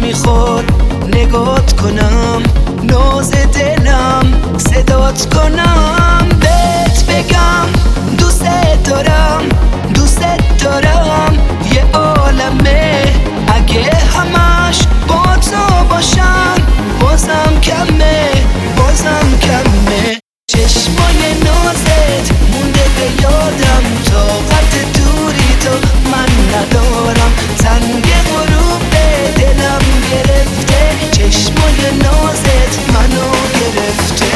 میخواد نگات کنم، ناز دلم صدات کنم، بهت بگم دوست دارم دوست دارم. یه عالمه اگه همش با تو باشم بازم کمه بازم کمه. چشمای نازت مونده به یادم، طاقت دوری تو من ندارم، تنگ غروب دلم گرفته، چشمای نازت منو گرفته.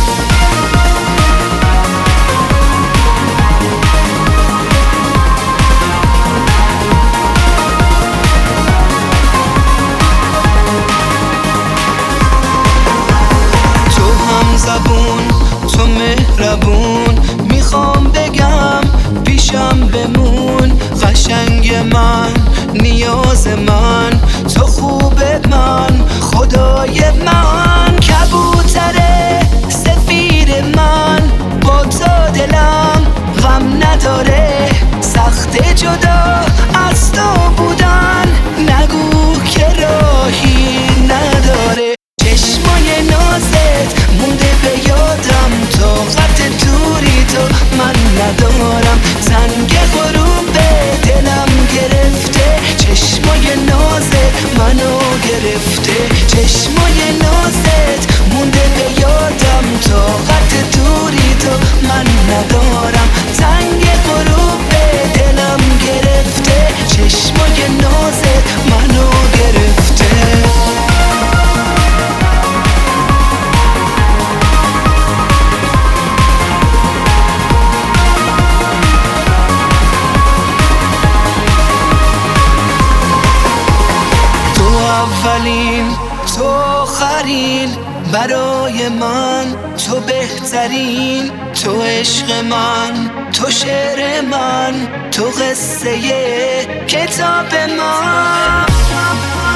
تو مهربون میخوام بگم پیشم بمون، قشنگ من نیاز من تو خوبه من خدای من، کبوتره سفیر من با تو دلم غم نداره، سخت جدا از تو بودن نگو که راهی نداره. چشمای نازت مونده به یادم، طاقت دوری تو من ندارم، تنگ غروب دلم گرفته، چشمای نازت منو گرفته، چشمای نازت مونده به یادم، طاقت دوری تو من ندارم، تنگ غروب دلم گرفته، چشمای نازت منو گرفته. اولین تو آخرین برای من، تو بهترین، تو عشق من، تو شعر من، تو قصه کتاب من.